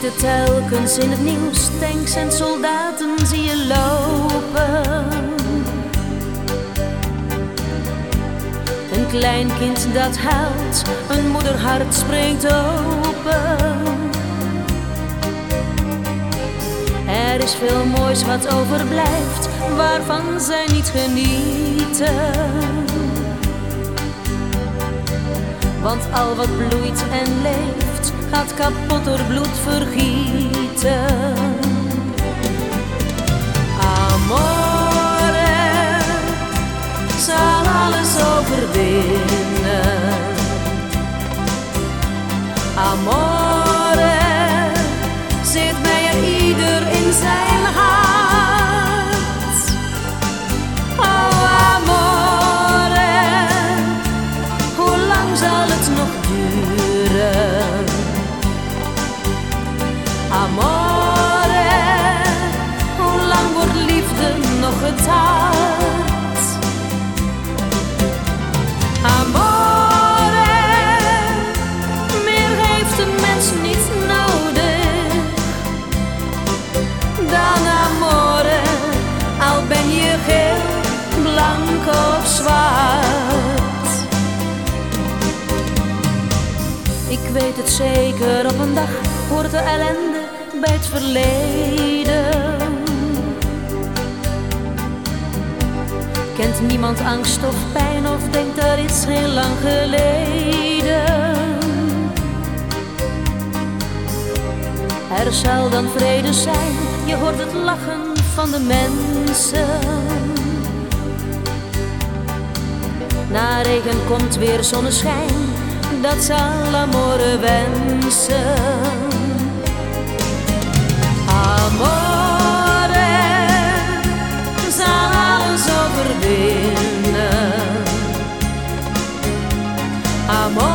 ziet het telkens in het nieuws, tanks en soldaten zie je lopen. Een klein kind dat huilt, een moederhart springt open. Er is veel moois wat overblijft, waarvan zij niet genieten. Want al wat bloeit en leeft, gaat kapot door bloed vergieten. Amore zal alles overwinnen. Amore zit bij ieder in zijn hart. Oh amore, hoe lang zal het nog duren? Amore, hoe lang wordt liefde nog getaard? Amore, meer heeft een mens niet nodig dan amore, al ben je geel, blank of zwart. Ik weet het zeker, op een dag hoort de ellende bij het verleden. Kent niemand angst of pijn of denkt dat is heel lang geleden. Er zal dan vrede zijn, je hoort het lachen van de mensen. Na regen komt weer zonneschijn, dat zal amore wensen. Amore zal alles overwinnen. Amore